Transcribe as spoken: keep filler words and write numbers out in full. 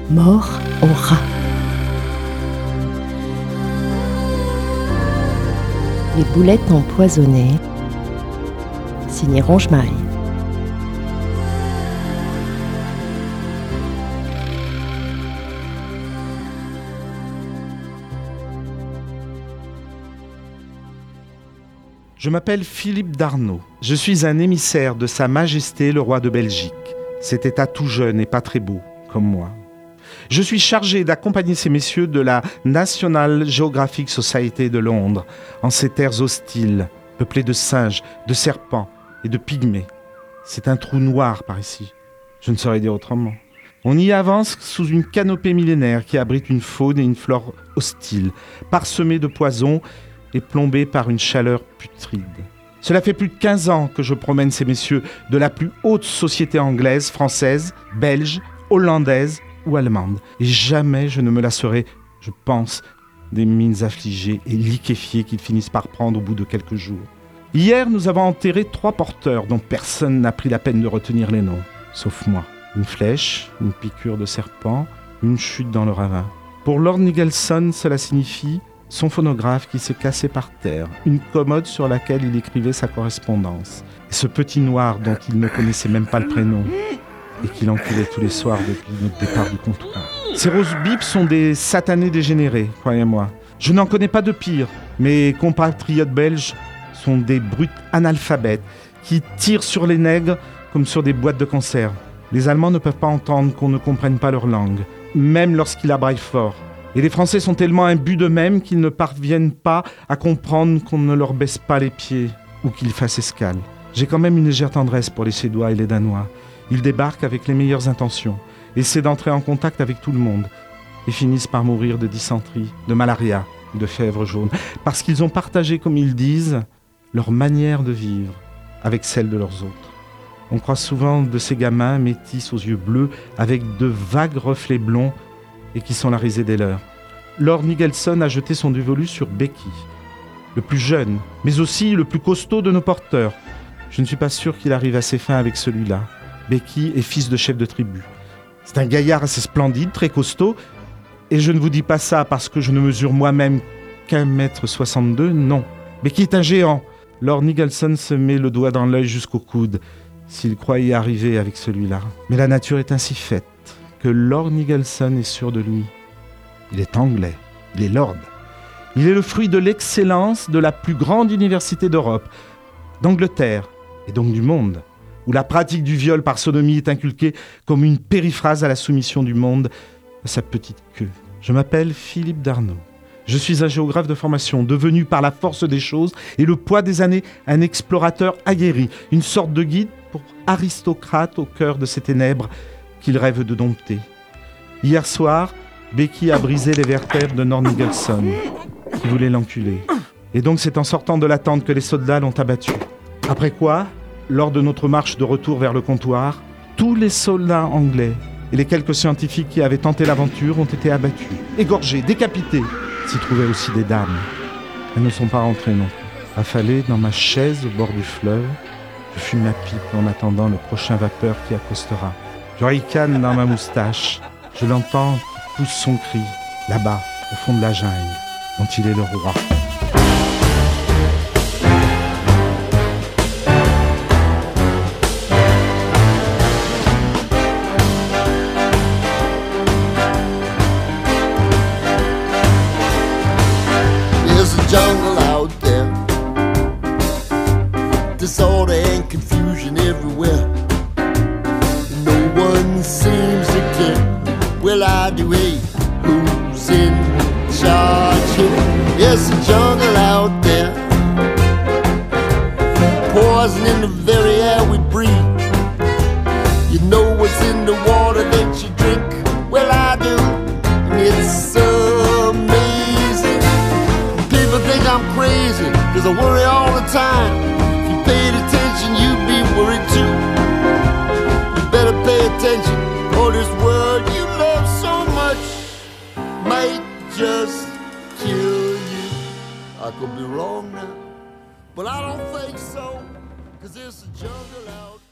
Mort au rat. Les boulettes empoisonnées, signé Ronge-Maille. Je m'appelle Philippe Darnaud. Je suis un émissaire de Sa Majesté le roi de Belgique. Cet état tout jeune et pas très beau, comme moi. Je suis chargé d'accompagner ces messieurs de la National Geographic Society de Londres, en ces terres hostiles, peuplées de singes, de serpents et de pygmées. C'est un trou noir par ici. Je ne saurais dire autrement. On y avance sous une canopée millénaire qui abrite une faune et une flore hostiles, parsemée de poisons et plombée par une chaleur putride. Cela fait plus de quinze ans que je promène ces messieurs de la plus haute société anglaise, française, belge, hollandaise ou allemande. Et jamais je ne me lasserai, je pense, des mines affligées et liquéfiées qu'ils finissent par prendre au bout de quelques jours. Hier, nous avons enterré trois porteurs dont personne n'a pris la peine de retenir les noms, sauf moi. Une flèche, une piqûre de serpent, une chute dans le ravin. Pour Lord Nigelson, cela signifie son phonographe qui se cassait par terre, une commode sur laquelle il écrivait sa correspondance, et ce petit noir dont il ne connaissait même pas le prénom, et qu'il enculait tous les soirs depuis notre départ du comptoir. Ces roses bips sont des satanés dégénérés, croyez-moi. Je n'en connais pas de pire. Mes compatriotes belges sont des brutes analphabètes qui tirent sur les nègres comme sur des boîtes de conserve. Les Allemands ne peuvent pas entendre qu'on ne comprenne pas leur langue, même lorsqu'ils abraillent fort. Et les Français sont tellement imbus d'eux-mêmes qu'ils ne parviennent pas à comprendre qu'on ne leur baisse pas les pieds ou qu'ils fassent escale. J'ai quand même une légère tendresse pour les Suédois et les Danois. Ils débarquent avec les meilleures intentions, essaient d'entrer en contact avec tout le monde et finissent par mourir de dysenterie, de malaria, de fièvre jaune, parce qu'ils ont partagé, comme ils disent, leur manière de vivre avec celle de leurs autres. On croit souvent de ces gamins métis aux yeux bleus avec de vagues reflets blonds et qui sont la risée des leurs. Lord Nigelson a jeté son dévolu sur Becky, le plus jeune, mais aussi le plus costaud de nos porteurs. Je ne suis pas sûr qu'il arrive à ses fins avec celui-là. Becky est fils de chef de tribu. C'est un gaillard assez splendide, très costaud, et je ne vous dis pas ça parce que je ne mesure moi-même qu'un mètre soixante-deux, non. Becky est un géant. Lord Nigelson se met le doigt dans l'œil jusqu'au coude, s'il croyait y arriver avec celui-là. Mais la nature est ainsi faite que Lord Nigelson est sûr de lui. Il est anglais, il est lord. Il est le fruit de l'excellence de la plus grande université d'Europe, d'Angleterre et donc du monde, où la pratique du viol par sodomie est inculquée comme une périphrase à la soumission du monde à sa petite queue. Je m'appelle Philippe Darnaud. Je suis un géographe de formation, devenu par la force des choses et le poids des années un explorateur aguerri, une sorte de guide pour aristocrates au cœur de ces ténèbres qu'il rêve de dompter. Hier soir, Becky a brisé les vertèbres de Lord Nigelson, qui voulait l'enculer. Et donc c'est en sortant de la tente que les soldats l'ont abattu. Après quoi, lors de notre marche de retour vers le comptoir, tous les soldats anglais et les quelques scientifiques qui avaient tenté l'aventure ont été abattus, égorgés, décapités. S'y trouvaient aussi des dames. Elles ne sont pas rentrées non plus. Affalé dans ma chaise au bord du fleuve, je fume ma pipe en attendant le prochain vapeur qui accostera. Je ricane dans ma moustache. Je l'entends qui pousse son cri, là-bas, au fond de la jungle, dont il est le roi. There's a jungle out there, disorder and confusion everywhere. No one seems to care. Well, I do hate who's in charge here. There's a jungle out there, poison in the very air we breathe. You know what's in the water that you drink. Well, I do, and it's amazing. People think I'm crazy, cause I worry all the time. If you paid attention, you'd be worried too. You better pay attention, or this world you love so much might just kill you. I could be wrong now, but I don't think so, cause there's a jungle out.